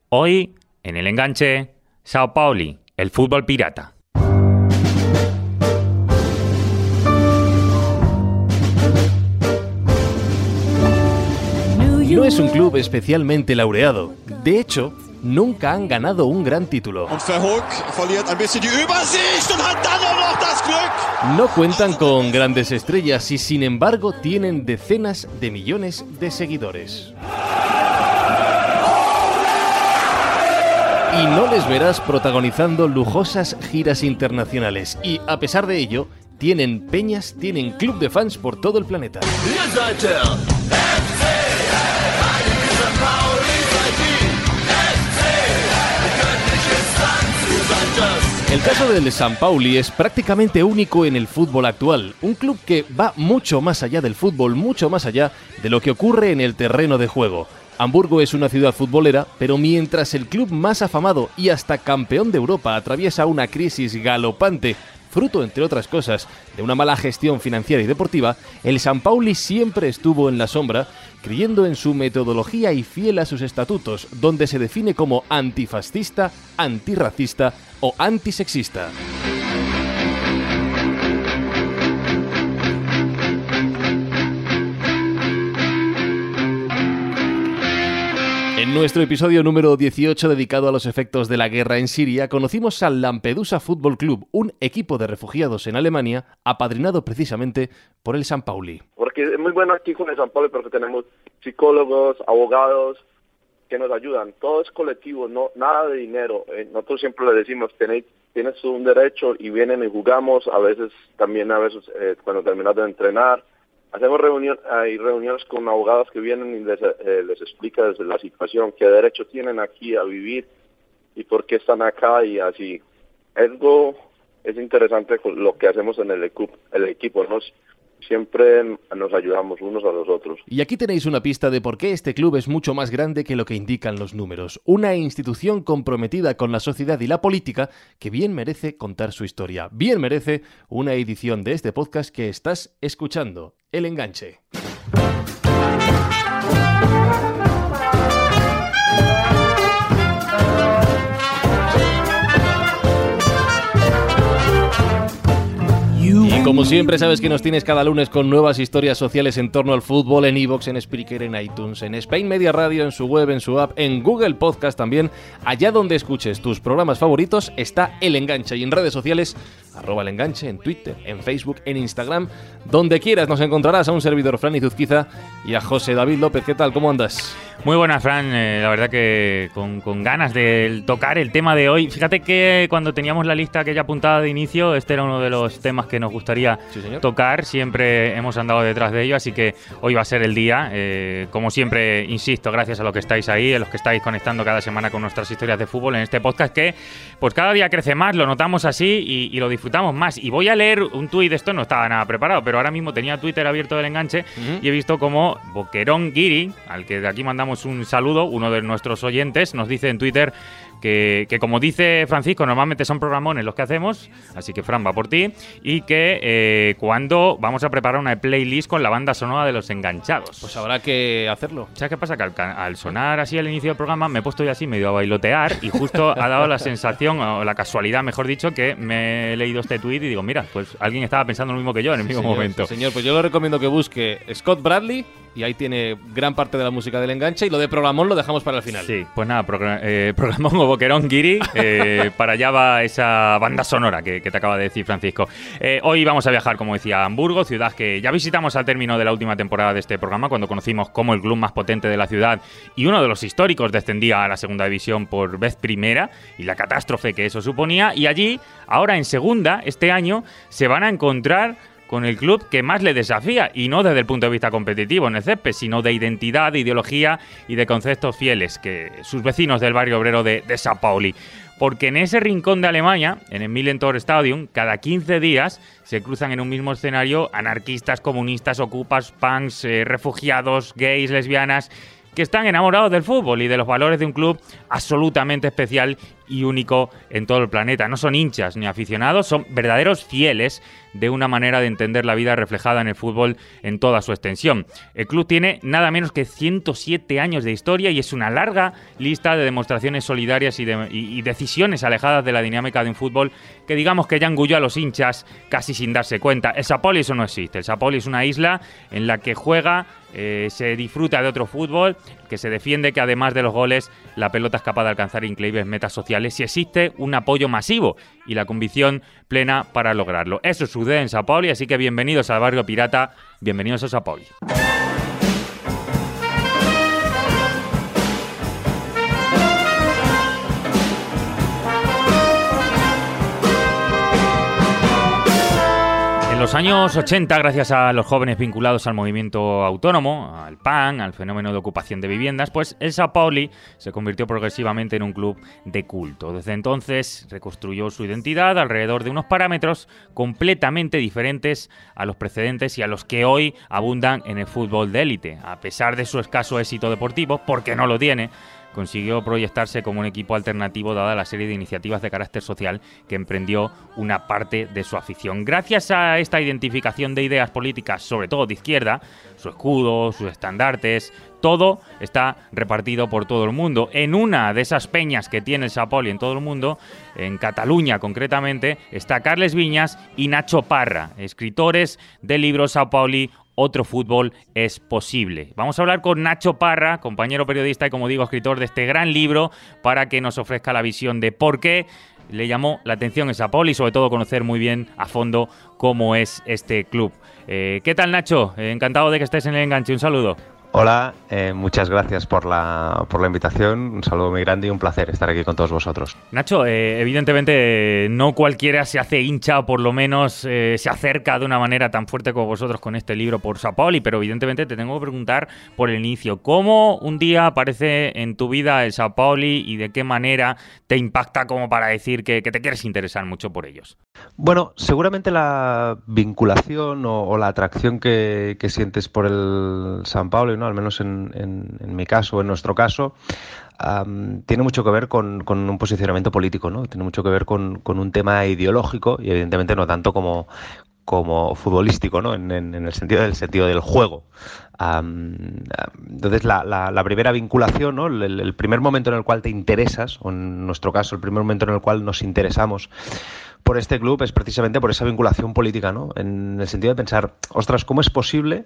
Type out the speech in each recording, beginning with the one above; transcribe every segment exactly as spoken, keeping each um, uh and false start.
Hoy, en el enganche, Sao Pauli, el fútbol pirata. No es un club especialmente laureado. De hecho, nunca han ganado un gran título. No cuentan con grandes estrellas y, sin embargo, tienen decenas de millones de seguidores. Y no les verás protagonizando lujosas giras internacionales. Y, a pesar de ello, tienen peñas, tienen club de fans por todo el planeta. El caso del San Pauli es prácticamente único en el fútbol actual, un club que va mucho más allá del fútbol, mucho más allá de lo que ocurre en el terreno de juego. Hamburgo es una ciudad futbolera, pero mientras el club más afamado y hasta campeón de Europa atraviesa una crisis galopante, fruto, entre otras cosas, de una mala gestión financiera y deportiva, el San Pauli siempre estuvo en la sombra, creyendo en su metodología y fiel a sus estatutos, donde se define como antifascista, antirracista o antisexista. En nuestro episodio número dieciocho, dedicado a los efectos de la guerra en Siria, conocimos al Lampedusa Football Club, un equipo de refugiados en Alemania, apadrinado precisamente por el San Pauli. Porque es muy bueno aquí con el San Pauli porque tenemos psicólogos, abogados que nos ayudan. Todo es colectivo, no nada de dinero. Eh, nosotros siempre le decimos, tenéis, tienes un derecho y vienen y jugamos, a veces también a veces eh, cuando terminas de entrenar. Hacemos reunión, hay reuniones con abogados que vienen y les, eh, les explica desde la situación qué derecho tienen aquí a vivir y por qué están acá y así. Algo es interesante lo que hacemos en el equipo, el equipo, ¿no? Siempre nos ayudamos unos a los otros. Y aquí tenéis una pista de por qué este club es mucho más grande que lo que indican los números. Una institución comprometida con la sociedad y la política que bien merece contar su historia. Bien merece una edición de este podcast que estás escuchando, El Enganche. Y como siempre, sabes que nos tienes cada lunes con nuevas historias sociales en torno al fútbol, en iVoox, en Spreaker, en iTunes, en Spain Media Radio, en su web, en su app, en Google Podcast también. Allá donde escuches tus programas favoritos está El Enganche, y en redes sociales, arroba El Enganche, en Twitter, en Facebook, en Instagram, donde quieras nos encontrarás a un servidor, Fran Izuzquiza, y a José David López. ¿Qué tal? ¿Cómo andas? Muy buenas, Fran. Eh, la verdad que con, con ganas de tocar el tema de hoy. Fíjate que cuando teníamos la lista aquella apuntada de inicio, este era uno de los temas que nos gustaría sí, tocar. Siempre hemos andado detrás de ello, así que hoy va a ser el día. Eh, como siempre, insisto, gracias a los que estáis ahí, a los que estáis conectando cada semana con nuestras historias de fútbol en este podcast que pues cada día crece más, lo notamos así y, y lo disfrutamos más. Y voy a leer un tuit, esto no estaba nada preparado, pero ahora mismo tenía Twitter abierto del Enganche uh-huh. y he visto como Boquerón Guiri, al que de aquí mandamos un saludo, uno de nuestros oyentes, nos dice en Twitter que, que como dice Francisco, normalmente son programones los que hacemos, así que Fran va por ti, y que eh, cuando vamos a preparar una playlist con la banda sonora de Los Enganchados. Pues habrá que hacerlo. ¿Sabes qué pasa? Que al, al sonar así al inicio del programa me he puesto yo así medio a bailotear y justo ha dado la sensación, o la casualidad, mejor dicho, que me he leído este tuit y digo, mira, pues alguien estaba pensando lo mismo que yo en el mismo señor, momento. Sí, señor, pues yo le recomiendo que busque Scott Bradley y ahí tiene gran parte de la música del Enganche, y lo de programón lo dejamos para el final. Sí, pues nada, progr- eh, programón o Boquerón Guiri, eh, para allá va esa banda sonora que, que te acaba de decir Francisco. Eh, hoy vamos a viajar, como decía, a Hamburgo, ciudad que ya visitamos al término de la última temporada de este programa, cuando conocimos cómo el club más potente de la ciudad y uno de los históricos descendía a la segunda división por vez primera, y la catástrofe que eso suponía. Y allí, ahora en segunda, este año, se van a encontrar con el club que más le desafía, y no desde el punto de vista competitivo en el césped, sino de identidad, de ideología y de conceptos fieles que sus vecinos del barrio obrero de, de Sao Pauli. Porque en ese rincón de Alemania, en el Millentor Stadium, cada quince días se cruzan en un mismo escenario anarquistas, comunistas, ocupas, punks, eh, refugiados, gays, lesbianas, que están enamorados del fútbol y de los valores de un club absolutamente especial y único en todo el planeta. No son hinchas ni aficionados, son verdaderos fieles de una manera de entender la vida reflejada en el fútbol en toda su extensión. El club tiene nada menos que ciento siete años de historia y es una larga lista de demostraciones solidarias y, de, y, y decisiones alejadas de la dinámica de un fútbol que digamos que ya engulló a los hinchas casi sin darse cuenta. El Sao Paulo eso no existe. El Sao Paulo es una isla en la que juega, eh, se disfruta de otro fútbol, que se defiende, que además de los goles la pelota es capaz de alcanzar increíbles metas sociales y existe un apoyo masivo y la convicción plena para lograrlo. Eso sucede en Sao Paulo, así que bienvenidos al barrio pirata, bienvenidos a Sao Paulo. En los años ochenta, gracias a los jóvenes vinculados al movimiento autónomo, al P A N, al fenómeno de ocupación de viviendas, pues el Sao Paulo se convirtió progresivamente en un club de culto. Desde entonces reconstruyó su identidad alrededor de unos parámetros completamente diferentes a los precedentes y a los que hoy abundan en el fútbol de élite. A pesar de su escaso éxito deportivo, porque no lo tiene, consiguió proyectarse como un equipo alternativo dada la serie de iniciativas de carácter social que emprendió una parte de su afición. Gracias a esta identificación de ideas políticas, sobre todo de izquierda, su escudo, sus estandartes, todo está repartido por todo el mundo. En una de esas peñas que tiene el Sao Paulo en todo el mundo, en Cataluña concretamente, está Carles Viñas y Nacho Parra, escritores del libro Sao Paulo, Otro fútbol es posible. Vamos a hablar con Nacho Parra, compañero periodista y, como digo, escritor de este gran libro, para que nos ofrezca la visión de por qué le llamó la atención el Sao Paulo y, sobre todo, conocer muy bien a fondo cómo es este club. Eh, ¿Qué tal, Nacho? Eh, encantado de que estés en el enganche. Un saludo. Hola, eh, muchas gracias por la, por la invitación, un saludo muy grande y un placer estar aquí con todos vosotros. Nacho, eh, evidentemente no cualquiera se hace hincha o por lo menos eh, se acerca de una manera tan fuerte como vosotros con este libro por Sao Paulo, pero evidentemente te tengo que preguntar por el inicio. ¿Cómo un día aparece en tu vida el Sao Paulo y de qué manera te impacta como para decir que, que te quieres interesar mucho por ellos? Bueno, seguramente la vinculación o, o la atracción que, que sientes por el Sao Paulo, ¿no? Al menos en, en, en mi caso, en nuestro caso, um, tiene mucho que ver con, con un posicionamiento político, ¿no? Tiene mucho que ver con, con un tema ideológico y evidentemente no tanto como, como futbolístico, ¿no? En, en, en el sentido del sentido del juego. Um, entonces la, la, la primera vinculación, ¿no? el, el primer momento en el cual te interesas, o en nuestro caso el primer momento en el cual nos interesamos por este club es precisamente por esa vinculación política, ¿no? En el sentido de pensar, ostras, ¿cómo es posible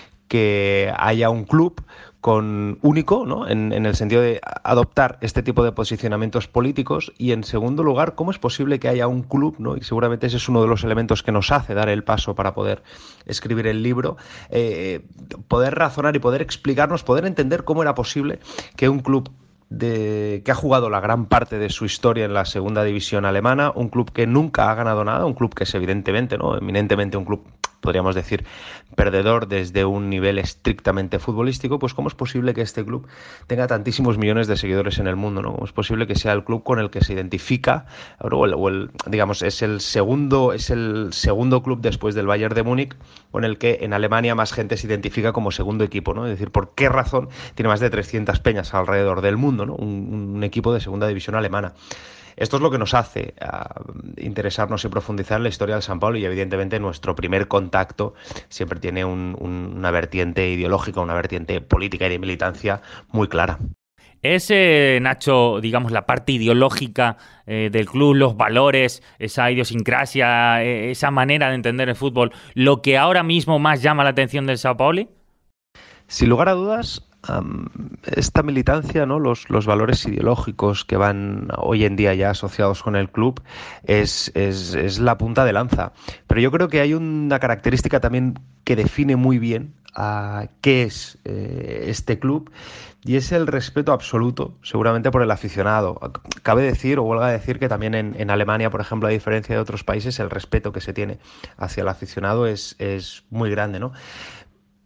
que haya un club con único, ¿no? En, en el sentido de adoptar este tipo de posicionamientos políticos? Y en segundo lugar, ¿cómo es posible que haya un club, ¿no? Y seguramente ese es uno de los elementos que nos hace dar el paso para poder escribir el libro, eh, poder razonar y poder explicarnos, poder entender cómo era posible que un club de, que ha jugado la gran parte de su historia en la segunda división alemana, un club que nunca ha ganado nada, un club que es evidentemente, ¿no? eminentemente un club, podríamos decir, perdedor desde un nivel estrictamente futbolístico, pues cómo es posible que este club tenga tantísimos millones de seguidores en el mundo, ¿no? ¿Cómo es posible que sea el club con el que se identifica, o el, o el, digamos, es el segundo, es el segundo club después del Bayern de Múnich con el que en Alemania más gente se identifica como segundo equipo, ¿no? Es decir, ¿por qué razón tiene más de trescientas peñas alrededor del mundo, ¿no? Un, un equipo de segunda división alemana? Esto es lo que nos hace uh, interesarnos y profundizar en la historia del Sao Paulo, y evidentemente nuestro primer contacto siempre tiene un, un, una vertiente ideológica, una vertiente política y de militancia muy clara. ¿Es, eh, Nacho, digamos, la parte ideológica eh, del club, los valores, esa idiosincrasia, eh, esa manera de entender el fútbol, lo que ahora mismo más llama la atención del Sao Paulo? Sin lugar a dudas, Um, esta militancia, ¿no? los, los valores ideológicos que van hoy en día ya asociados con el club es, es, es la punta de lanza. Pero yo creo que hay una característica también que define muy bien a qué es eh, este club, y es el respeto absoluto, seguramente, por el aficionado. Cabe decir, o huelga decir, que también en, en Alemania, por ejemplo, a diferencia de otros países, el respeto que se tiene hacia el aficionado es, es muy grande, ¿no?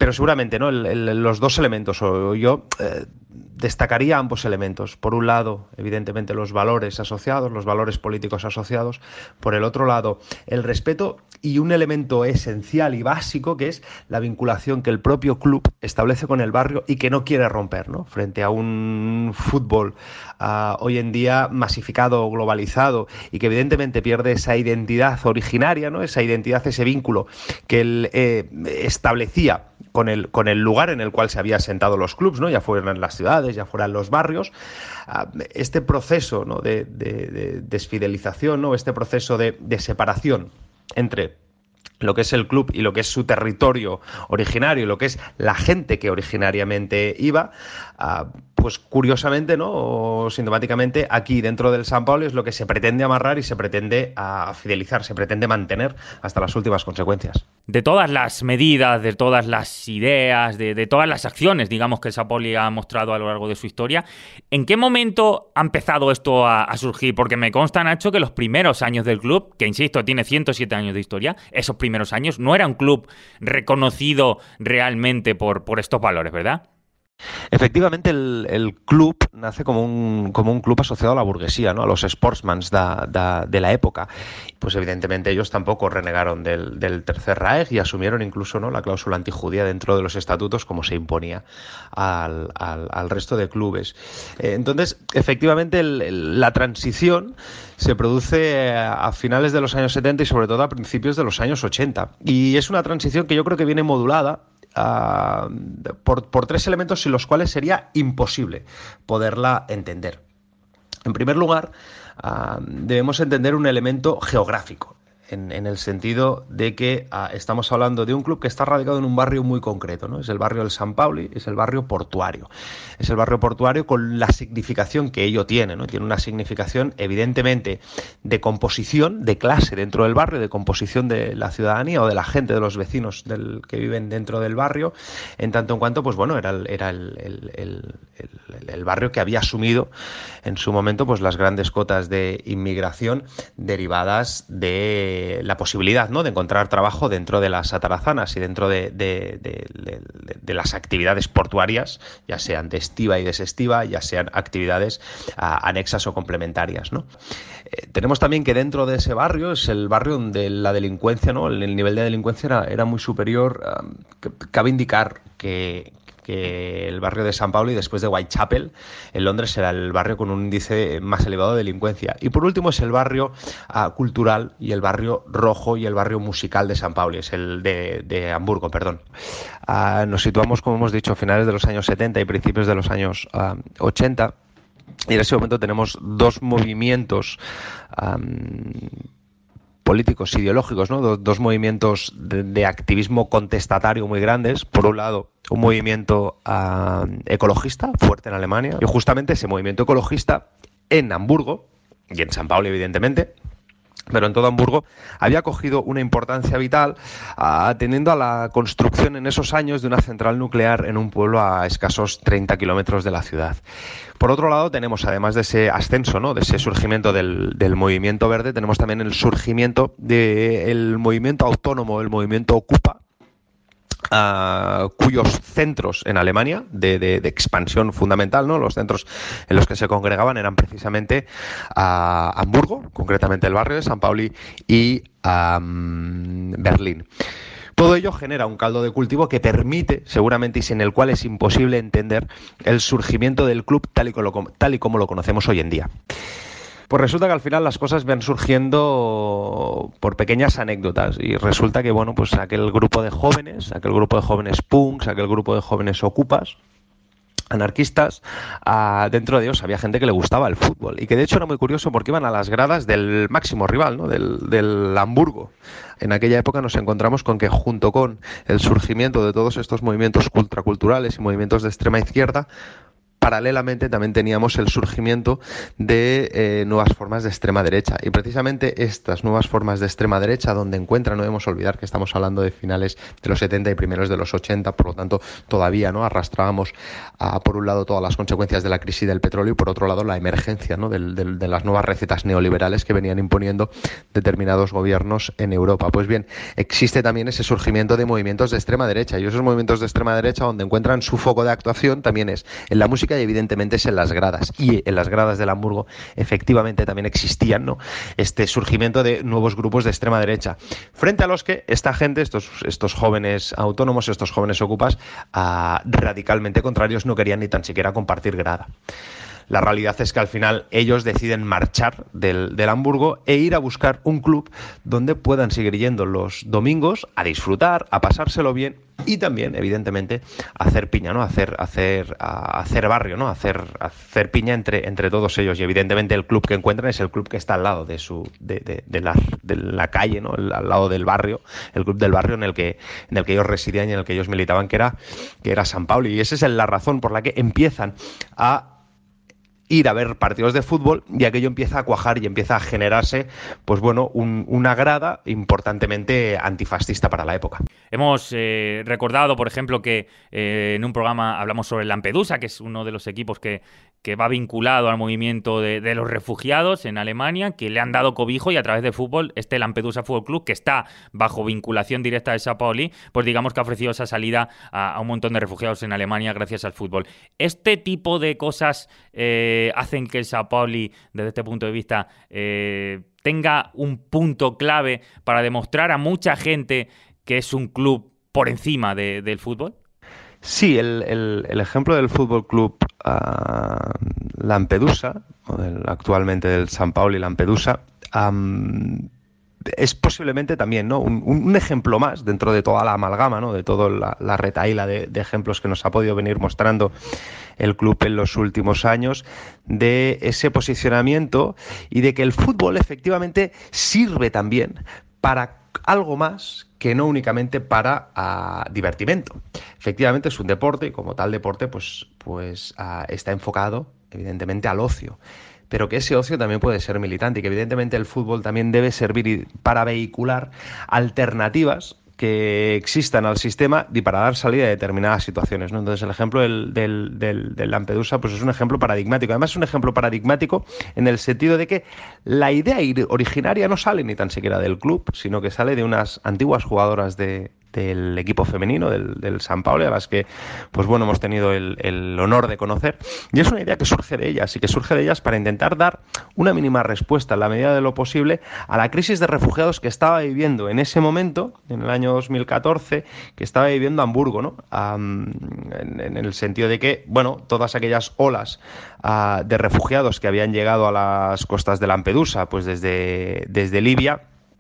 pero seguramente, ¿no? El, el, los dos elementos, o yo eh, destacaría ambos elementos. Por un lado, evidentemente, los valores asociados, los valores políticos asociados. Por el otro lado, el respeto y un elemento esencial y básico que es la vinculación que el propio club establece con el barrio y que no quiere romper, ¿no? Frente a un fútbol uh, hoy en día masificado, globalizado y que evidentemente pierde esa identidad originaria, ¿no? Esa identidad, ese vínculo que él eh, establecía con el, con el lugar en el cual se habían asentado los clubs, ¿no? Ya fueran las ciudades, ya fueran los barrios. Uh, este proceso, ¿no? de, de, de desfidelización, ¿no? Este proceso de, de separación entre lo que es el club y lo que es su territorio originario y lo que es la gente que originariamente iba, uh, pues curiosamente, ¿no? O sintomáticamente, aquí dentro del San Pauli es lo que se pretende amarrar y se pretende uh, fidelizar, se pretende mantener hasta las últimas consecuencias. De todas las medidas, de todas las ideas, de, de todas las acciones, digamos, que el San Pauli ha mostrado a lo largo de su historia, ¿en qué momento ha empezado esto a, a surgir? Porque me consta, Nacho, que los primeros años del club, que insisto, tiene ciento siete años de historia, esos primeros años no era un club reconocido realmente por, por estos valores, ¿verdad? Efectivamente, el, el club nace como un, como un club asociado a la burguesía, ¿no? A los sportsmans de, de, de la época. Pues evidentemente ellos tampoco renegaron del, del Tercer Reich y asumieron incluso, ¿no? La cláusula antijudía dentro de los estatutos como se imponía al, al, al resto de clubes. Eh, entonces, efectivamente, el, el, la transición se produce a finales de los años setenta y sobre todo a principios de los años ochenta. Y es una transición que yo creo que viene modulada Uh, por, por tres elementos sin los cuales sería imposible poderla entender. En primer lugar, uh, debemos entender un elemento geográfico, en, en el sentido de que uh, estamos hablando de un club que está radicado en un barrio muy concreto, ¿no? Es el barrio del San Pauli, es el barrio portuario. Es el barrio portuario con la significación que ello tiene, ¿no? Tiene una significación evidentemente de composición, de clase dentro del barrio, de composición de la ciudadanía o de la gente, de los vecinos del, que viven dentro del barrio, en tanto en cuanto, pues bueno, era el, era el, el, el, el, el barrio que había asumido en su momento pues las grandes cotas de inmigración derivadas de la posibilidad, ¿no? De encontrar trabajo dentro de las atarazanas y dentro de, de, de, de, de las actividades portuarias, ya sean de estiva y desestiva, ya sean actividades a, anexas o complementarias, ¿no? Eh, tenemos también que dentro de ese barrio es el barrio donde la delincuencia, ¿no? El, el nivel de delincuencia era, era muy superior. Um, que, cabe indicar que que el barrio de San Pauli, después de Whitechapel, en Londres, era el barrio con un índice más elevado de delincuencia. Y por último es el barrio uh, cultural y el barrio rojo y el barrio musical de San Pauli, es el de, de Hamburgo, perdón. Uh, nos situamos, como hemos dicho, a finales de los años setenta y principios de los años uh, ochenta, y en ese momento tenemos dos movimientos um, políticos, ideológicos, ¿no? Dos, dos movimientos de, de activismo contestatario muy grandes. Por un lado, un movimiento uh, ecologista fuerte en Alemania, y justamente ese movimiento ecologista en Hamburgo y en San Pauli, evidentemente, pero en todo Hamburgo, había cogido una importancia vital atendiendo a la construcción en esos años de una central nuclear en un pueblo a escasos treinta kilómetros de la ciudad. Por otro lado, tenemos, además de ese ascenso, ¿no? De ese surgimiento del, del movimiento verde, tenemos también el surgimiento del movimiento autónomo, el movimiento Ocupa, Uh, cuyos centros en Alemania de, de, de expansión fundamental, ¿no? Los centros en los que se congregaban eran precisamente uh, Hamburgo, concretamente el barrio de San Pauli, y um, Berlín. Todo ello genera un caldo de cultivo que permite, seguramente, y sin el cual es imposible entender el surgimiento del club tal y como, tal y como lo conocemos hoy en día. Pues resulta que al final las cosas van surgiendo por pequeñas anécdotas, y resulta que, bueno, pues aquel grupo de jóvenes, aquel grupo de jóvenes punks, aquel grupo de jóvenes ocupas, anarquistas, uh, dentro de ellos había gente que le gustaba el fútbol, y que de hecho era muy curioso porque iban a las gradas del máximo rival, ¿no? del, del Hamburgo. En aquella época nos encontramos con que, junto con el surgimiento de todos estos movimientos ultraculturales y movimientos de extrema izquierda, paralelamente también teníamos el surgimiento de eh, nuevas formas de extrema derecha. Y precisamente estas nuevas formas de extrema derecha, donde encuentran, no debemos olvidar que estamos hablando de finales de los setenta y primeros de los ochenta, por lo tanto todavía no arrastrábamos a, por un lado todas las consecuencias de la crisis del petróleo y por otro lado la emergencia, ¿no? del, del, de las nuevas recetas neoliberales que venían imponiendo determinados gobiernos en Europa. Pues bien, existe también ese surgimiento de movimientos de extrema derecha, y esos movimientos de extrema derecha donde encuentran su foco de actuación también es en la música y evidentemente es en las gradas. Y en las gradas del Hamburgo efectivamente también existían, ¿no?, este surgimiento de nuevos grupos de extrema derecha, frente a los que esta gente, estos, estos jóvenes autónomos, estos jóvenes ocupas, uh, radicalmente contrarios, no querían ni tan siquiera compartir grada. La realidad es que al final ellos deciden marchar del, del Hamburgo e ir a buscar un club donde puedan seguir yendo los domingos a disfrutar, a pasárselo bien y también, evidentemente, hacer piña, ¿no? Hacer, hacer, a, hacer barrio, ¿no? Hacer, hacer piña entre, entre todos ellos. Y evidentemente el club que encuentran es el club que está al lado de su, de, de, de, la, de la calle, ¿no? El, al lado del barrio, el club del barrio en el que, en el que ellos residían y en el que ellos militaban, que era, que era San Pauli. Y esa es la razón por la que empiezan a ir a ver partidos de fútbol y aquello empieza a cuajar y empieza a generarse, pues bueno, un, una grada importantemente antifascista para la época. Hemos eh, recordado, por ejemplo, que eh, en un programa hablamos sobre el Lampedusa, que es uno de los equipos que, que va vinculado al movimiento de, de los refugiados en Alemania, que le han dado cobijo y a través de fútbol, este Lampedusa Fútbol Club, que está bajo vinculación directa de Sao Pauli, pues digamos que ha ofrecido esa salida a, a un montón de refugiados en Alemania gracias al fútbol. Este tipo de cosas eh, hacen que el Sao Pauli, desde este punto de vista, eh, tenga un punto clave para demostrar a mucha gente que es un club por encima de, del fútbol. Sí, el, el, el ejemplo del Fútbol Club uh, Lampedusa, o del, actualmente del San Pauli Lampedusa, um, es posiblemente también, ¿no?, un, un ejemplo más dentro de toda la amalgama, ¿no?, de toda la, la retahíla de, de ejemplos que nos ha podido venir mostrando el club en los últimos años, de ese posicionamiento y de que el fútbol efectivamente sirve también para algo más que no únicamente para uh, divertimento. Efectivamente es un deporte y como tal deporte pues, pues uh, está enfocado evidentemente al ocio, pero que ese ocio también puede ser militante y que evidentemente el fútbol también debe servir para vehicular alternativas que existan al sistema y para dar salida a determinadas situaciones, ¿no? Entonces el ejemplo del, del, del, del Lampedusa pues es un ejemplo paradigmático. Además es un ejemplo paradigmático en el sentido de que la idea originaria no sale ni tan siquiera del club, sino que sale de unas antiguas jugadoras de del equipo femenino, del, del San Pauli, a las que, pues bueno, hemos tenido el, el honor de conocer. Y es una idea que surge de ellas, y que surge de ellas para intentar dar una mínima respuesta, en la medida de lo posible, a la crisis de refugiados que estaba viviendo en ese momento, en el año dos mil catorce, que estaba viviendo Hamburgo, ¿no? Um, en, en el sentido de que, bueno, todas aquellas olas uh, de refugiados que habían llegado a las costas de Lampedusa, pues desde, desde Libia,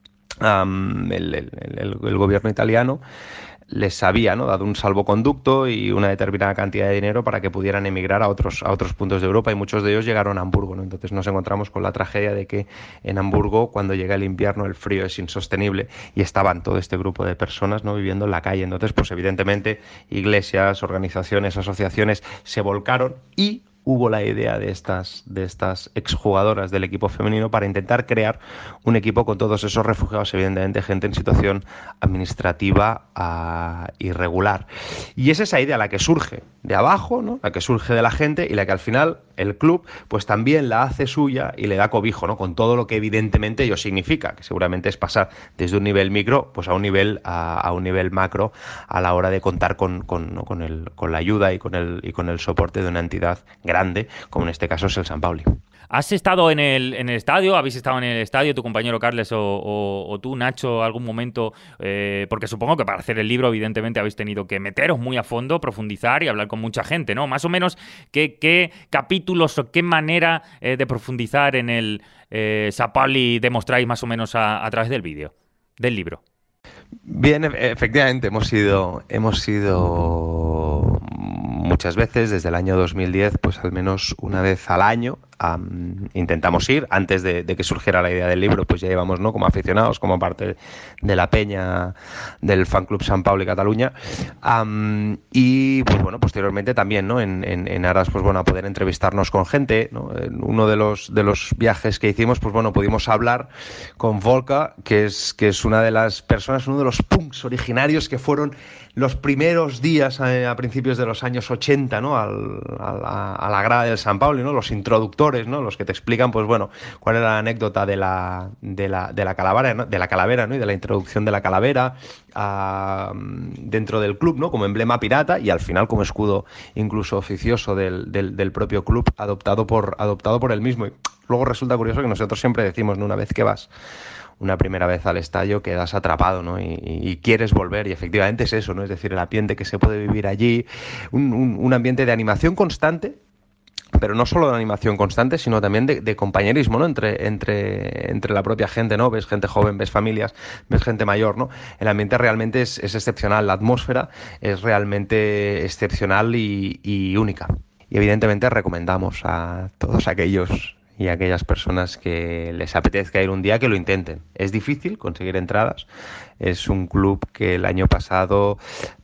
Um, el, el, el, el gobierno italiano les había, ¿no?, dado un salvoconducto y una determinada cantidad de dinero para que pudieran emigrar a otros, a otros puntos de Europa, y muchos de ellos llegaron a Hamburgo, ¿no? Entonces nos encontramos con la tragedia de que en Hamburgo, cuando llega el invierno, el frío es insostenible y estaban todo este grupo de personas, ¿no?, viviendo en la calle. Entonces, pues evidentemente iglesias, organizaciones, asociaciones se volcaron y hubo la idea de estas, de estas exjugadoras del equipo femenino para intentar crear un equipo con todos esos refugiados, evidentemente gente en situación administrativa uh, irregular. Y es esa idea la que surge de abajo, ¿no?, la que surge de la gente y la que al final el club pues también la hace suya y le da cobijo, ¿no?, con todo lo que evidentemente ello significa, que seguramente es pasar desde un nivel micro pues a un nivel, a, a un nivel macro a la hora de contar con, con, ¿no?, con, el, con la ayuda y con, el, y con el soporte de una entidad grande, como en este caso es el San Pauli. ¿Has estado en el, en el estadio? ¿Habéis estado en el estadio, tu compañero Carles o, o, o tú, Nacho, algún momento? Eh, porque supongo que para hacer el libro, evidentemente, habéis tenido que meteros muy a fondo, profundizar y hablar con mucha gente, ¿no? Más o menos, ¿qué, qué capítulos o qué manera eh, de profundizar en el eh, Sao Pauli demostráis más o menos a, a través del vídeo, del libro? Bien, efectivamente, hemos ido, hemos ido muchas veces, desde el año dos mil diez, pues al menos una vez al año Um, intentamos ir, antes de, de que surgiera la idea del libro, pues ya íbamos, ¿no?, como aficionados, como parte de la peña del Fan Club Sant Pauli Cataluña. Um, y pues bueno, posteriormente también, ¿no?, en, en, en aras, pues bueno, a poder entrevistarnos con gente, ¿no? En uno de los, de los viajes que hicimos, pues bueno, pudimos hablar con Volca, que es, que es una de las personas, uno de los punks originarios que fueron los primeros días a, a principios de los años ochenta, ¿no?, al, a, la, a la grada del Sant Pauli, ¿no?, los introductores, ¿no?, los que te explican, pues bueno, cuál era la anécdota de la, de la, de la calavera, ¿no?, de la calavera, ¿no?, y de la introducción de la calavera a, dentro del club, ¿no?, como emblema pirata y al final como escudo incluso oficioso del, del, del propio club, adoptado por, adoptado por él mismo. Y luego resulta curioso que nosotros siempre decimos, ¿no?, una vez que vas una primera vez al estadio quedas atrapado, ¿no? Y, y quieres volver, y efectivamente es eso, ¿no? Es decir, el ambiente que se puede vivir allí, un, un, un ambiente de animación constante, pero no solo de animación constante, sino también de, de compañerismo, ¿no?, entre, entre, entre la propia gente, ¿no? Ves gente joven, ves familias, ves gente mayor, ¿no? El ambiente realmente es, es excepcional, la atmósfera es realmente excepcional y, y única. Y evidentemente recomendamos a todos aquellos y a aquellas personas que les apetezca ir un día que lo intenten. Es difícil conseguir entradas. Es un club que el año pasado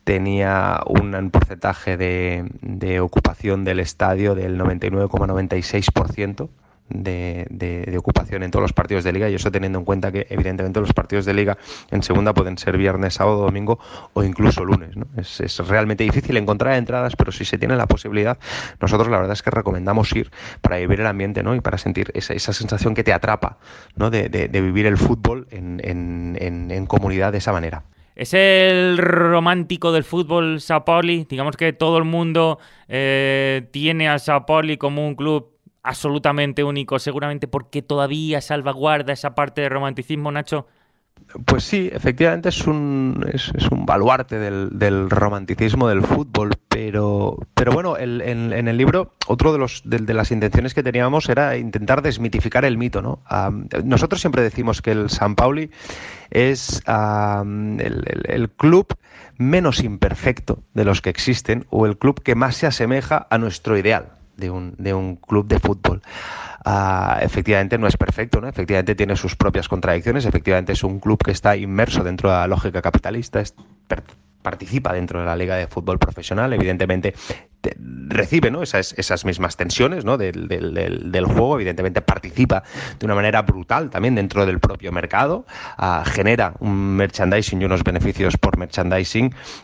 tenía un porcentaje de, de ocupación del estadio del noventa y nueve coma noventa y seis por ciento. De, de, de ocupación en todos los partidos de Liga, y eso teniendo en cuenta que evidentemente los partidos de Liga en segunda pueden ser viernes, sábado, domingo o incluso lunes, ¿no? Es, es realmente difícil encontrar entradas, pero si se tiene la posibilidad, nosotros la verdad es que recomendamos ir para vivir el ambiente, ¿no?, y para sentir esa, esa sensación que te atrapa, ¿no?, de, de, de vivir el fútbol en, en, en, en comunidad de esa manera. ¿Es el romántico del fútbol Sant Pauli? Digamos que todo el mundo eh, tiene a Sant Pauli como un club absolutamente único, seguramente porque todavía salvaguarda esa parte de romanticismo, Nacho. Pues sí, efectivamente es un, es, es un baluarte del, del romanticismo del fútbol, pero, pero bueno, el, en, en el libro otro de, los, de, de las intenciones que teníamos era intentar desmitificar el mito, ¿no? Um, nosotros siempre decimos que el Sant Pauli es um, el, el, el club menos imperfecto de los que existen, o el club que más se asemeja a nuestro ideal de un, de un club de fútbol. Uh, efectivamente no es perfecto, ¿no? Efectivamente tiene sus propias contradicciones, efectivamente es un club que está inmerso dentro de la lógica capitalista, es per- participa dentro de la liga de fútbol profesional, evidentemente te, recibe, ¿no?, esas, esas mismas tensiones, ¿no?, del, del, del, del juego, evidentemente participa de una manera brutal también dentro del propio mercado, uh, genera un merchandising y unos beneficios por merchandising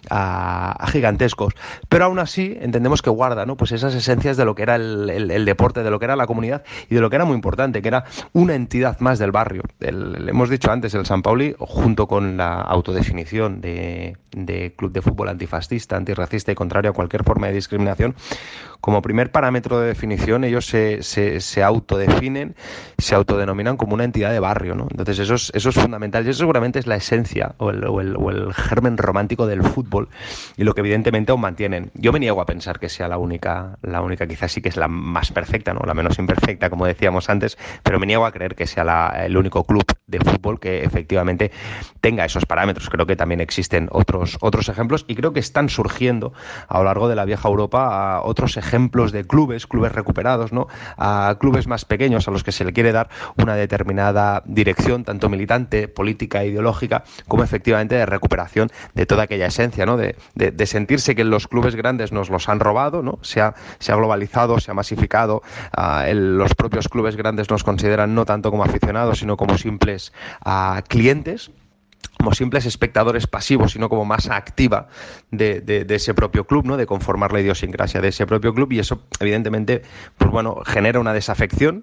uh, gigantescos, pero aún así entendemos que guarda, ¿no?, pues esas esencias de lo que era el, el, el deporte, de lo que era la comunidad y de lo que era muy importante, que era una entidad más del barrio. El, el, hemos dicho antes, el Sant Pauli, junto con la autodefinición de, de club de fútbol antifascista, antirracista y contrario a cualquier forma de discriminación, como primer parámetro de definición, ellos se, se, se autodefinen, se autodenominan como una entidad de barrio, ¿no? Entonces eso es, eso es fundamental, y eso seguramente es la esencia o el, o, el, o el germen romántico del fútbol, y lo que evidentemente aún mantienen. Yo me niego a pensar que sea la única, la única quizás sí que es la más perfecta, ¿no?, la menos imperfecta, como decíamos antes, pero me niego a creer que sea la, el único club de fútbol que efectivamente tenga esos parámetros. Creo que también existen otros, otros ejemplos, y creo que están surgiendo a lo largo de la vieja Europa a otros ejemplos de clubes, clubes recuperados, ¿no?, a clubes más pequeños a los que se le quiere dar una determinada dirección, tanto militante, política, ideológica, como efectivamente de recuperación de toda aquella esencia, ¿no?, de, de, de sentirse que los clubes grandes nos los han robado, ¿no?, se ha, se ha globalizado, se ha masificado, uh, el, los propios clubes grandes nos consideran no tanto como aficionados, sino como simples uh, clientes, como simples espectadores pasivos, sino como masa activa de, de, de ese propio club, ¿no?, de conformar la idiosincrasia de ese propio club, y eso evidentemente, pues bueno, genera una desafección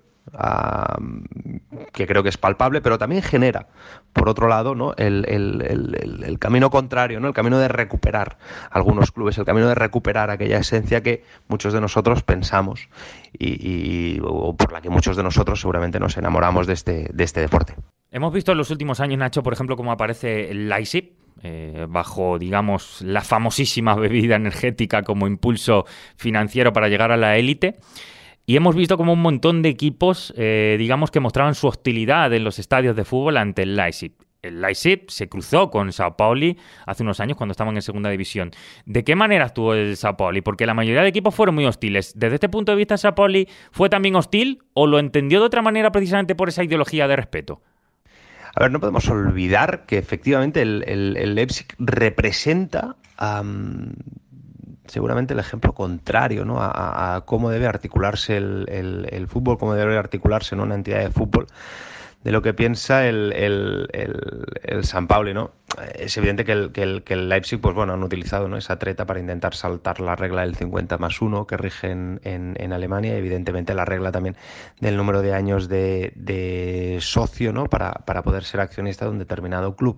uh, que creo que es palpable, pero también genera, por otro lado, ¿no?, el, el, el, el camino contrario, ¿no?, el camino de recuperar algunos clubes, el camino de recuperar aquella esencia que muchos de nosotros pensamos y, y o por la que muchos de nosotros seguramente nos enamoramos de este, de este deporte. Hemos visto en los últimos años, Nacho, por ejemplo, cómo aparece el Leipzig, eh, bajo, digamos, la famosísima bebida energética como impulso financiero para llegar a la élite. Y hemos visto como un montón de equipos, eh, digamos, que mostraban su hostilidad en los estadios de fútbol ante el Leipzig. el Leipzig se cruzó con Sao Paulo hace unos años cuando estaban en segunda división. ¿De qué manera estuvo el Sao Paulo? Porque la mayoría de equipos fueron muy hostiles. ¿Desde este punto de vista Sao Paulo fue también hostil o lo entendió de otra manera precisamente por esa ideología de respeto? A ver, no podemos olvidar que efectivamente el, el, el Leipzig representa um, seguramente el ejemplo contrario, ¿no? a, a cómo debe articularse el, el, el fútbol, cómo debe articularse en una entidad de fútbol, de lo que piensa el, el, el, el San Pauli, ¿no? Es evidente que el, que el, que el Leipzig, pues bueno, han utilizado, ¿no?, esa treta para intentar saltar la regla del cincuenta más uno que rige en, en, en Alemania, y evidentemente la regla también del número de años de, de socio, ¿no?, para, para poder ser accionista de un determinado club.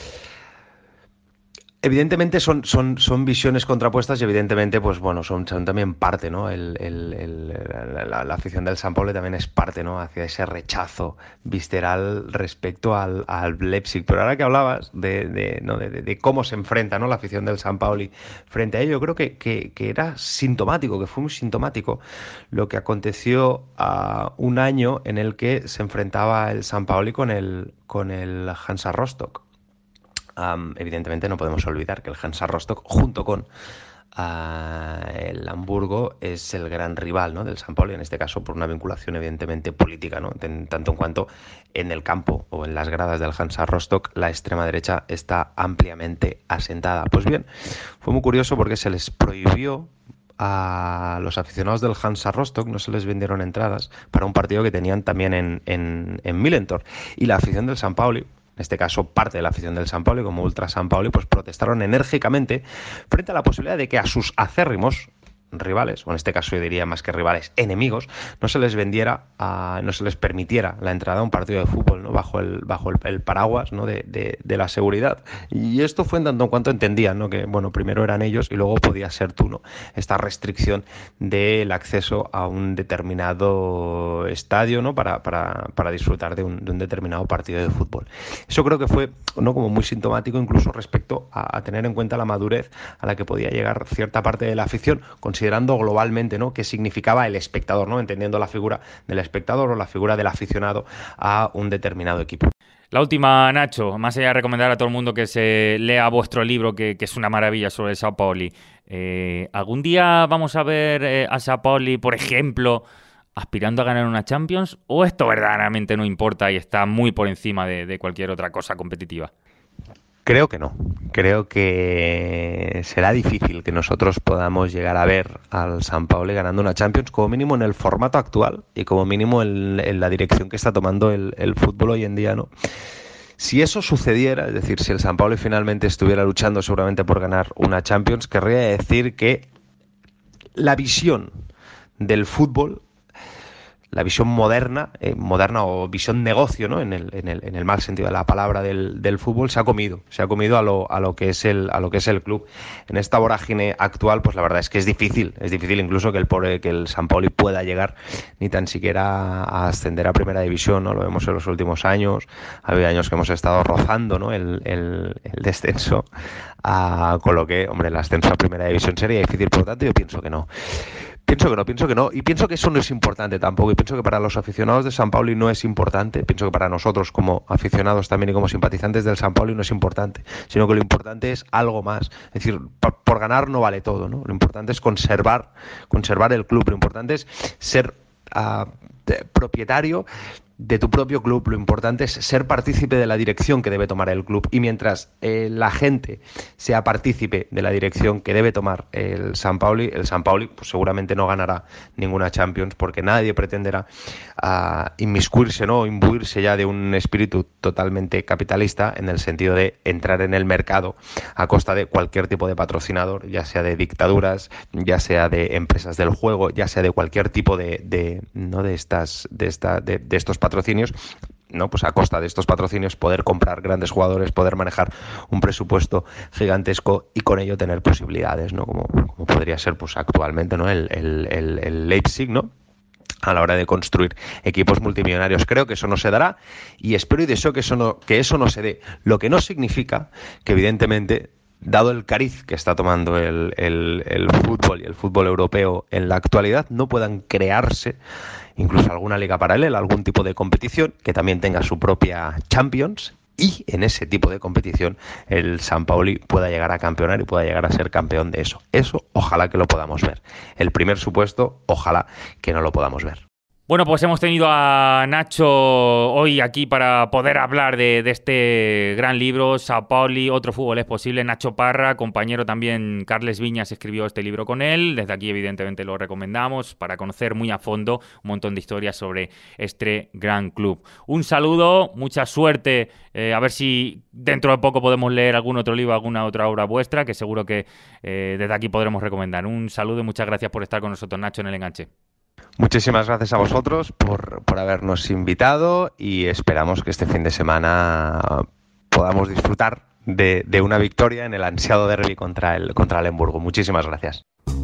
Evidentemente son, son, son visiones contrapuestas y evidentemente, pues bueno, son, son también parte, ¿no? El, el, el, la, la afición del San Pauli también es parte, ¿no?, hacia ese rechazo visceral respecto al, al Leipzig. Pero ahora que hablabas de, de, ¿no? de, de, de cómo se enfrenta, ¿no?, la afición del San Pauli frente a ello, yo creo que, que, que era sintomático, que fue muy sintomático lo que aconteció a un año en el que se enfrentaba el San Pauli con el, con el Hansa Rostock. Um, evidentemente no podemos olvidar que el Hansa Rostock, junto con uh, el Hamburgo, es el gran rival, ¿no?, del San Pauli, en este caso por una vinculación evidentemente política, ¿no?, en tanto en cuanto en el campo o en las gradas del Hansa Rostock la extrema derecha está ampliamente asentada. Pues bien, fue muy curioso porque se les prohibió a los aficionados del Hansa Rostock, no se les vendieron entradas para un partido que tenían también en, en, en Millendorf, y la afición del San Pauli, en este caso parte de la afición del San Pauli, como Ultra San Pauli, pues protestaron enérgicamente frente a la posibilidad de que a sus acérrimos rivales, o en este caso yo diría más que rivales, enemigos, no se les vendiera, uh, no se les permitiera la entrada a un partido de fútbol, ¿no?, bajo el bajo el, el paraguas, ¿no?, de, de, de la seguridad. Y esto fue en tanto en cuanto entendían, ¿no?, que bueno, primero eran ellos y luego podía ser tú, ¿no?, esta restricción del acceso a un determinado estadio, ¿no?, para, para, para disfrutar de un, de un determinado partido de fútbol. Eso creo que fue, ¿no?, como muy sintomático incluso respecto a, a tener en cuenta la madurez a la que podía llegar cierta parte de la afición, considerando globalmente, ¿no?, qué significaba el espectador, ¿no?, entendiendo la figura del espectador o la figura del aficionado a un determinado equipo. La última, Nacho, más allá de recomendar a todo el mundo que se lea vuestro libro, que, que es una maravilla sobre el Sao Pauli, eh, ¿algún día vamos a ver eh, a Sao Pauli, por ejemplo, aspirando a ganar una Champions? ¿O esto verdaderamente no importa y está muy por encima de, de cualquier otra cosa competitiva? Creo que no. Creo que será difícil que nosotros podamos llegar a ver al San Pauli ganando una Champions, como mínimo en el formato actual y como mínimo en, en la dirección que está tomando el, el fútbol hoy en día, ¿no? Si eso sucediera, es decir, si el San Pauli finalmente estuviera luchando seguramente por ganar una Champions, querría decir que la visión del fútbol, la visión moderna, eh, moderna o visión negocio, ¿no?, en el, en el, en el mal sentido de la palabra del, del fútbol, se ha comido, se ha comido a lo, a lo que es el, a lo que es el club. En esta vorágine actual, pues la verdad es que es difícil, es difícil incluso que el pobre, que el San Pauli pueda llegar ni tan siquiera a ascender a primera división, ¿no? Lo vemos en los últimos años, ha habido años que hemos estado rozando, ¿no?, el, el, el descenso, a, con lo que, hombre, el ascenso a primera división sería difícil, por lo tanto yo pienso que no. Pienso que no, pienso que no, y pienso que eso no es importante tampoco, y pienso que para los aficionados de San Pauli no es importante, pienso que para nosotros como aficionados también y como simpatizantes del San Pauli no es importante, sino que lo importante es algo más, es decir, por, por ganar no vale todo, ¿no? Lo importante es conservar, conservar el club, lo importante es ser uh, de, propietario de tu propio club, lo importante es ser partícipe de la dirección que debe tomar el club, y mientras eh, la gente sea partícipe de la dirección que debe tomar el San Pauli, el San Pauli pues seguramente no ganará ninguna Champions, porque nadie pretenderá uh, inmiscuirse, ¿no?, imbuirse ya de un espíritu totalmente capitalista, en el sentido de entrar en el mercado a costa de cualquier tipo de patrocinador, ya sea de dictaduras, ya sea de empresas del juego, ya sea de cualquier tipo de, de no de estas de esta de, de estos patrocinadores patrocinios, ¿no? Pues a costa de estos patrocinios poder comprar grandes jugadores, poder manejar un presupuesto gigantesco y con ello tener posibilidades, ¿no? Como, como podría ser pues actualmente, ¿no?, el, el, el, el Leipzig, ¿no?, a la hora de construir equipos multimillonarios. Creo que eso no se dará y espero y deseo que eso no, que eso no se dé, lo que no significa que evidentemente, dado el cariz que está tomando el, el, el fútbol y el fútbol europeo en la actualidad, no puedan crearse incluso alguna liga paralela, algún tipo de competición que también tenga su propia Champions y en ese tipo de competición el San Pauli pueda llegar a campeonar y pueda llegar a ser campeón de eso. Eso ojalá que lo podamos ver. El primer supuesto, ojalá que no lo podamos ver. Bueno, pues hemos tenido a Nacho hoy aquí para poder hablar de, de este gran libro, Sao Pauli, Otro Fútbol es Posible. Nacho Parra, compañero también, Carles Viñas escribió este libro con él. Desde aquí, evidentemente, lo recomendamos para conocer muy a fondo un montón de historias sobre este gran club. Un saludo, mucha suerte. Eh, a ver si dentro de poco podemos leer algún otro libro, alguna otra obra vuestra, que seguro que eh, desde aquí podremos recomendar. Un saludo y muchas gracias por estar con nosotros, Nacho, en El Enganche. Muchísimas gracias a vosotros por, por habernos invitado y esperamos que este fin de semana podamos disfrutar de, de una victoria en el ansiado derbi contra el, contra el Hamburgo. Muchísimas gracias.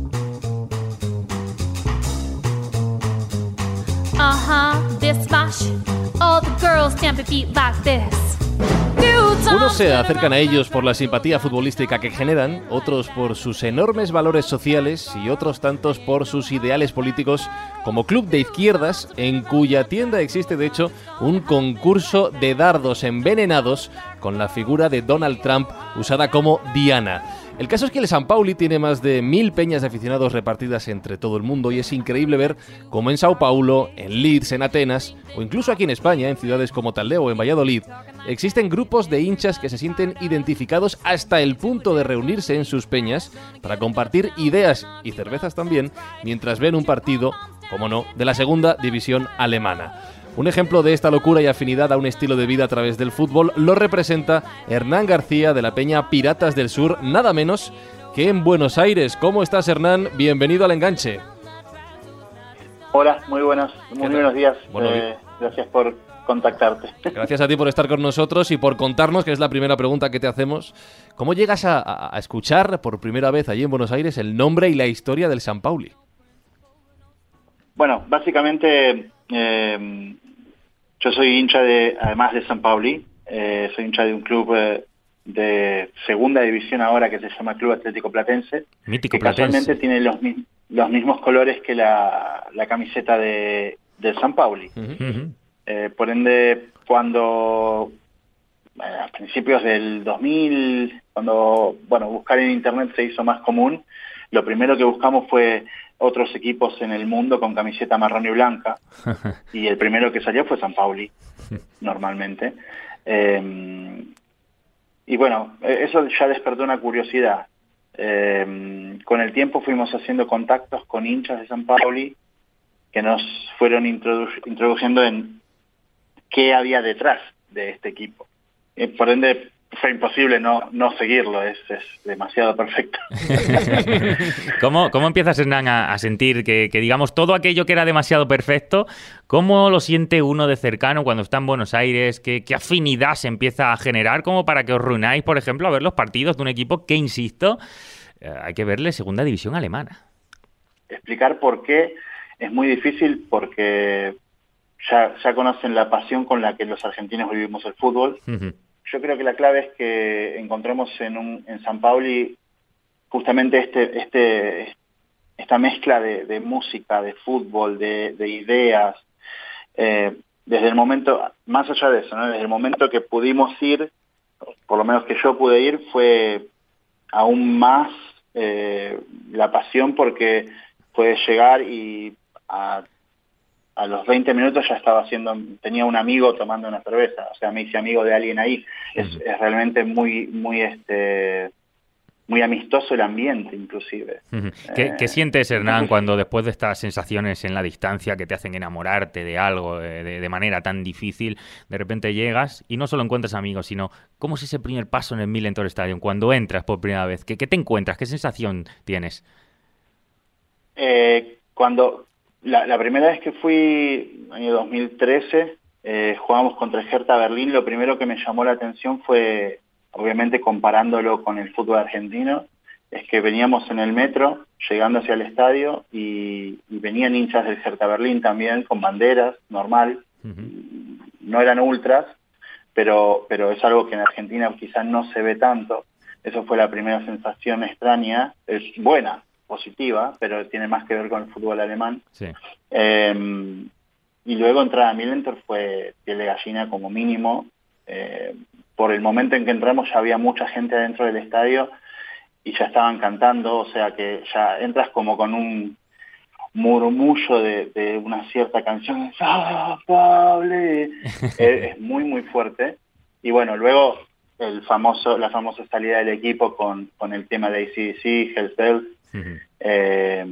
Uh-huh, this smash. All the girls can't be beat like this. Unos se acercan a ellos por la simpatía futbolística que generan, otros por sus enormes valores sociales y otros tantos por sus ideales políticos como club de izquierdas en cuya tienda existe de hecho un concurso de dardos envenenados con la figura de Donald Trump usada como diana. El caso es que el San Pauli tiene más de mil peñas de aficionados repartidas entre todo el mundo y es increíble ver cómo en Sao Paulo, en Leeds, en Atenas o incluso aquí en España, en ciudades como Taldeo o en Valladolid, existen grupos de hinchas que se sienten identificados hasta el punto de reunirse en sus peñas para compartir ideas y cervezas también mientras ven un partido, como no, de la segunda división alemana. Un ejemplo de esta locura y afinidad a un estilo de vida a través del fútbol lo representa Hernán García de la peña Piratas del Sur, nada menos que en Buenos Aires. ¿Cómo estás, Hernán? Bienvenido al Enganche. Hola, muy buenos, muy buenos días. Bueno, eh, gracias por contactarte. Gracias a ti por estar con nosotros y por contarnos, que es la primera pregunta que te hacemos, ¿cómo llegas a, a, a escuchar por primera vez allí en Buenos Aires el nombre y la historia del San Pauli? Bueno, básicamente eh, yo soy hincha de, además de San Pauli, eh, soy hincha de un club eh, de segunda división ahora que se llama Club Atlético Platense, Mítico que Platense. casualmente tiene los, los mismos colores que la, la camiseta de, de San Pauli. Uh-huh. Uh-huh. Eh, por ende, cuando eh, a principios del dos mil, cuando bueno buscar en internet se hizo más común, lo primero que buscamos fue otros equipos en el mundo con camiseta marrón y blanca, y el primero que salió fue San Pauli, normalmente. Eh, y bueno, eso ya despertó una curiosidad. Eh, con el tiempo fuimos haciendo contactos con hinchas de San Pauli que nos fueron introdu- introduciendo en qué había detrás de este equipo. Eh, por ende, fue imposible no, no seguirlo, es, es demasiado perfecto. ¿Cómo, ¿Cómo empiezas, Hernán, a, a sentir que, que, digamos, todo aquello que era demasiado perfecto, cómo lo siente uno de cercano cuando está en Buenos Aires? ¿Qué, qué afinidad se empieza a generar como para que os reunáis, por ejemplo, a ver los partidos de un equipo que, insisto, eh, hay que verle segunda división alemana? Explicar por qué es muy difícil, porque ya, ya conocen la pasión con la que los argentinos vivimos el fútbol. Uh-huh. Yo creo que la clave es que encontremos en, un, en San Pauli justamente este, este, esta mezcla de, de música, de fútbol, de, de ideas. Eh, desde el momento, más allá de eso, ¿no? Desde el momento que pudimos ir, por lo menos que yo pude ir, fue aún más eh, la pasión, porque puede llegar y a a los veinte minutos ya estaba haciendo, tenía un amigo tomando una cerveza, o sea, me hice amigo de alguien ahí. Es, uh-huh. es realmente muy, muy, este, muy amistoso el ambiente, inclusive. Uh-huh. ¿Qué, eh, ¿Qué sientes, Hernán, cuando después de estas sensaciones en la distancia que te hacen enamorarte de algo de, de manera tan difícil, de repente llegas y no solo encuentras amigos, sino cómo es ese primer paso en el Millentor Stadium, cuando entras por primera vez? ¿Qué, qué te encuentras? ¿Qué sensación tienes? Eh, cuando... La, la primera vez que fui, año dos mil trece, eh, jugamos contra el Hertha Berlín. Lo primero que me llamó la atención fue, obviamente comparándolo con el fútbol argentino, es que veníamos en el metro, llegando hacia el estadio, y, y venían hinchas del Hertha Berlín también, con banderas, normal. Uh-huh. No eran ultras, pero, pero es algo que en Argentina quizás no se ve tanto. Eso fue la primera sensación extraña, es buena, positiva, pero tiene más que ver con el fútbol alemán. Sí. Eh, y luego entrar a Millentor fue piel de gallina como mínimo. Eh, por el momento en que entramos ya había mucha gente adentro del estadio y ya estaban cantando, o sea que ya entras como con un murmullo de, de una cierta canción, ¡Ah, Pablo! es, es muy muy fuerte. Y bueno, luego el famoso, la famosa salida del equipo con, con el tema de A C D C, Hell's Bells, uh-huh. eh,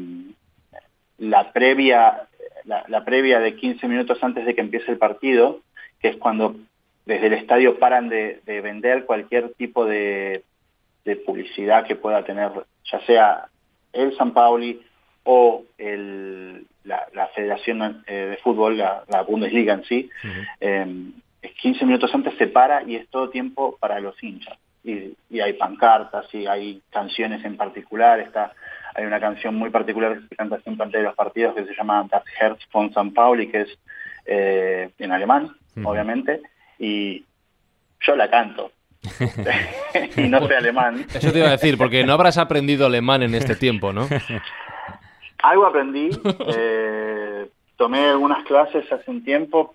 la previa, la, la previa de quince minutos antes de que empiece el partido, que es cuando desde el estadio paran de, de vender cualquier tipo de, de publicidad que pueda tener, ya sea el San Pauli o el, la, la Federación eh, de Fútbol, la, la Bundesliga en sí. Uh-huh. eh, quince minutos antes se para y es todo tiempo para los hinchas. Y, y hay pancartas, y hay canciones en particular. Está, hay una canción muy particular que se canta siempre antes de los partidos que se llama Das Herz von Sankt Pauli, que es eh, en alemán, uh-huh. obviamente, y yo la canto. Y no sé alemán. Eso te iba a decir, porque no habrás aprendido alemán en este tiempo, ¿no? Algo aprendí. Eh, tomé algunas clases hace un tiempo,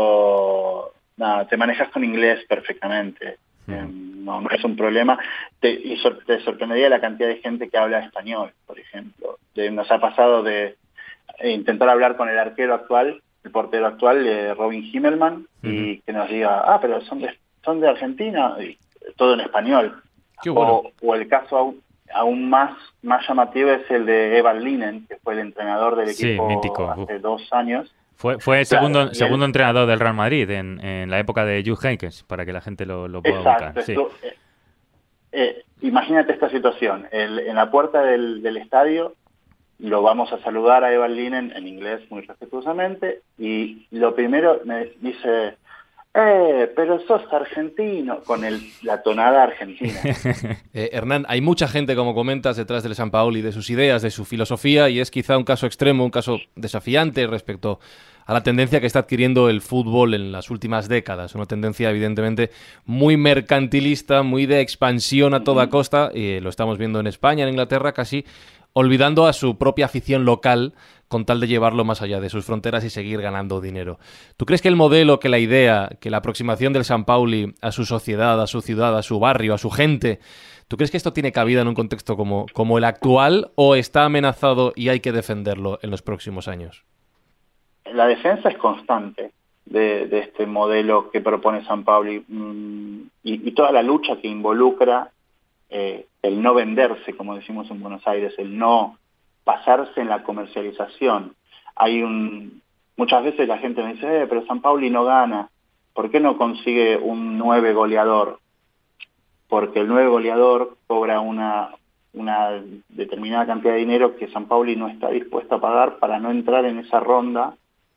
pero nada, te manejas con inglés perfectamente. Uh-huh. Eh, no, no es un problema. Te, y sor- te sorprendería la cantidad de gente que habla español, por ejemplo. De, nos ha pasado de eh, intentar hablar con el arquero actual, el portero actual, eh, Robin Himmelmann, uh-huh. y que nos diga, ah, pero son de, son de Argentina, y todo en español. Qué bueno. O, o el caso aún, aún más, más llamativo es el de Evan Linen, que fue el entrenador del equipo sí, mítico. hace Uf. dos años. Fue, fue segundo, claro, segundo él, entrenador del Real Madrid en, en la época de Jules Heynckes, para que la gente lo, lo pueda exacto, ubicar. Sí. Esto, eh, eh, imagínate esta situación. El, en la puerta del, del estadio lo vamos a saludar a Evan Linen en inglés muy respetuosamente, y lo primero me dice, eh, pero sos argentino, con el, la tonada argentina. eh, Hernán, hay mucha gente, como comentas, detrás del San Pauli, de sus ideas, de su filosofía, y es quizá un caso extremo, un caso desafiante respecto a la tendencia que está adquiriendo el fútbol en las últimas décadas. Una tendencia, evidentemente, muy mercantilista, muy de expansión a toda costa, y lo estamos viendo en España, en Inglaterra, casi olvidando a su propia afición local con tal de llevarlo más allá de sus fronteras y seguir ganando dinero. ¿Tú crees que el modelo, que la idea, que la aproximación del San Pauli a su sociedad, a su ciudad, a su barrio, a su gente, ¿tú crees que esto tiene cabida en un contexto como, como el actual, o está amenazado y hay que defenderlo en los próximos años? La defensa es constante de, de este modelo que propone San Pauli, mmm, y, y toda la lucha que involucra eh, el no venderse, como decimos en Buenos Aires, el no pasarse en la comercialización. Hay un muchas veces la gente me dice, eh, pero San Pauli no gana, ¿por qué no consigue un nueve goleador? Porque el nueve goleador cobra una, una determinada cantidad de dinero que San Pauli no está dispuesto a pagar para no entrar en esa ronda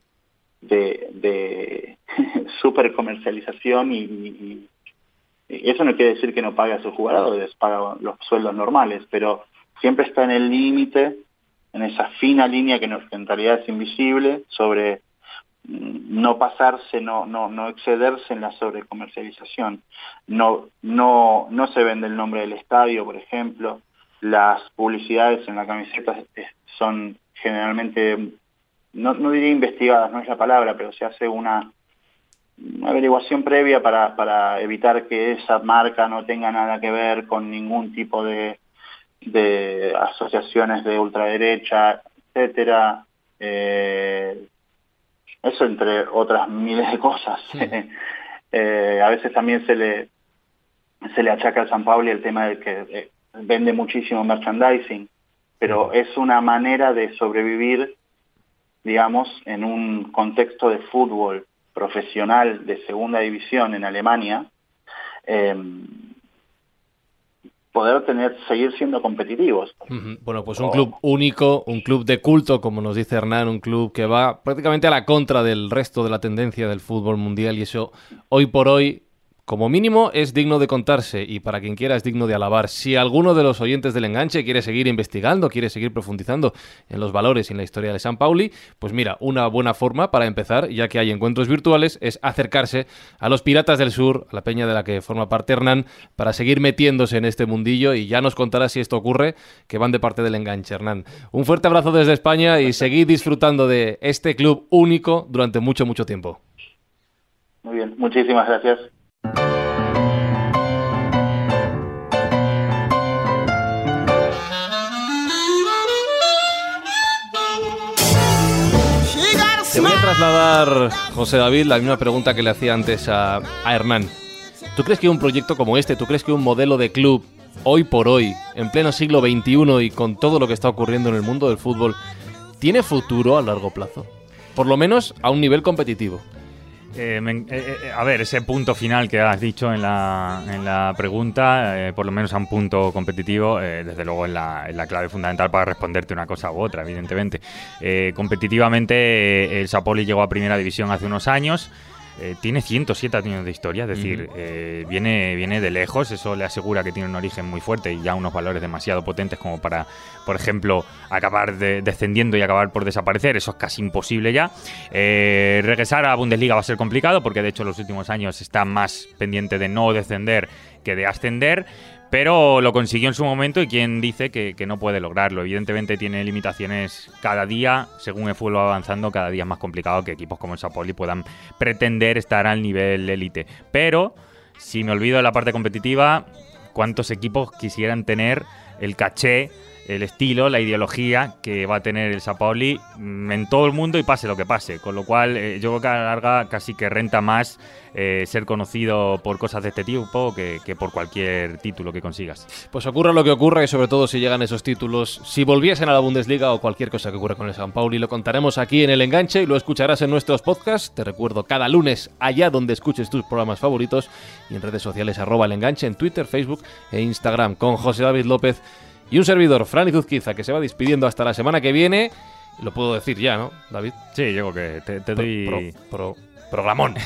de, de super comercialización, y, y, y eso no quiere decir que no pague a sus jugadores, paga los sueldos normales, pero siempre está en el límite, en esa fina línea que, no, que en realidad es invisible, sobre no pasarse, no no no excederse en la sobrecomercialización. No no no se vende el nombre del estadio, por ejemplo. Las publicidades en la camiseta son generalmente, no, no diría investigadas, no es la palabra, pero se hace una, una averiguación previa para, para evitar que esa marca no tenga nada que ver con ningún tipo de de asociaciones de ultraderecha, etcétera. Eh, eso entre otras miles de cosas. Sí. eh, a veces también se le se le achaca a San Pauli el tema de que eh, vende muchísimo merchandising, pero es una manera de sobrevivir, digamos, en un contexto de fútbol profesional de segunda división en Alemania. Eh, poder tener seguir siendo competitivos. Uh-huh. Bueno, pues un club único, un club de culto, como nos dice Hernán, un club que va prácticamente a la contra del resto de la tendencia del fútbol mundial, y eso hoy por hoy, como mínimo, es digno de contarse, y para quien quiera es digno de alabar. Si alguno de los oyentes del Enganche quiere seguir investigando, quiere seguir profundizando en los valores y en la historia de San Pauli, pues mira, una buena forma para empezar, ya que hay encuentros virtuales, es acercarse a los Piratas del Sur, a la peña de la que forma parte Hernán, para seguir metiéndose en este mundillo, y ya nos contará si esto ocurre, que van de parte del Enganche, Hernán. Un fuerte abrazo desde España y seguid disfrutando de este club único durante mucho, mucho tiempo. Muy bien, muchísimas gracias. trasladar, José David, la misma pregunta que le hacía antes a, a Hernán. ¿Tú crees que un proyecto como este, tú crees que un modelo de club, hoy por hoy, en pleno siglo veintiuno y con todo lo que está ocurriendo en el mundo del fútbol, tiene futuro a largo plazo? Por lo menos a un nivel competitivo. Eh, me, eh, eh, a ver, ese punto final que has dicho en la, en la pregunta, eh, por lo menos a un punto competitivo, eh, desde luego es la, es la clave fundamental para responderte una cosa u otra, evidentemente. Eh, competitivamente, eh, el Sapoli llegó a Primera División hace unos años. Eh, tiene ciento siete años de historia, es decir, uh-huh. eh, viene, viene de lejos, eso le asegura que tiene un origen muy fuerte y ya unos valores demasiado potentes como para, por ejemplo, acabar de, descendiendo y acabar por desaparecer. Eso es casi imposible ya. Eh, regresar a la Bundesliga va a ser complicado porque de hecho en los últimos años está más pendiente de no descender que de ascender, pero lo consiguió en su momento y quién dice que, que no puede lograrlo. Evidentemente tiene limitaciones cada día, según el fútbol va avanzando, cada día es más complicado que equipos como el Sapoli puedan pretender estar al nivel élite. Pero, si me olvido de la parte competitiva, ¿cuántos equipos quisieran tener el caché, el estilo, la ideología que va a tener el Sapoli en todo el mundo y pase lo que pase? Con lo cual, eh, yo creo que a la larga casi que renta más eh, ser conocido por cosas de este tipo que, que por cualquier título que consigas. Pues ocurra lo que ocurra y sobre todo si llegan esos títulos, si volviesen a la Bundesliga o cualquier cosa que ocurra con el San Pauli, lo contaremos aquí en El Enganche y lo escucharás en nuestros podcasts. Te recuerdo, cada lunes allá donde escuches tus programas favoritos y en redes sociales arroba El Enganche, en Twitter, Facebook e Instagram, con José David López y un servidor, Fran Izuzquiza, que se va despidiendo hasta la semana que viene. Lo puedo decir ya, ¿no, David? Sí, yo creo que te, te doy... Pro, pro, pro, programón.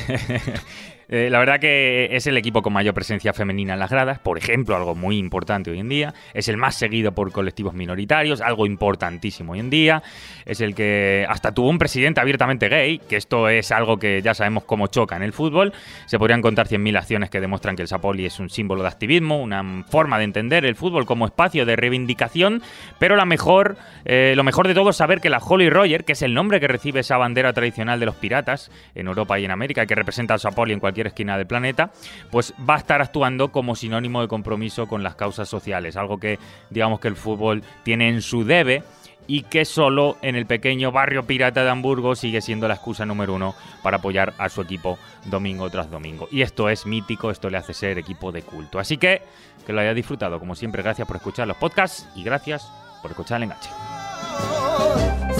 Eh, la verdad que es el equipo con mayor presencia femenina en las gradas, por ejemplo, algo muy importante hoy en día. Es el más seguido por colectivos minoritarios, algo importantísimo hoy en día. Es el que hasta tuvo un presidente abiertamente gay, que esto es algo que ya sabemos cómo choca en el fútbol. Se podrían contar cien mil acciones que demuestran que el Sapoli es un símbolo de activismo, una forma de entender el fútbol como espacio de reivindicación, pero la mejor, eh, lo mejor de todo es saber que la Holy Roger, que es el nombre que recibe esa bandera tradicional de los piratas en Europa y en América, que representa al Sapoli en cualquier esquina del planeta, pues va a estar actuando como sinónimo de compromiso con las causas sociales, algo que digamos que el fútbol tiene en su debe y que solo en el pequeño barrio pirata de Hamburgo sigue siendo la excusa número uno para apoyar a su equipo domingo tras domingo. Y esto es mítico, esto le hace ser equipo de culto. Así que, que lo hayas disfrutado. Como siempre, gracias por escuchar los podcasts y gracias por escuchar El Enganche.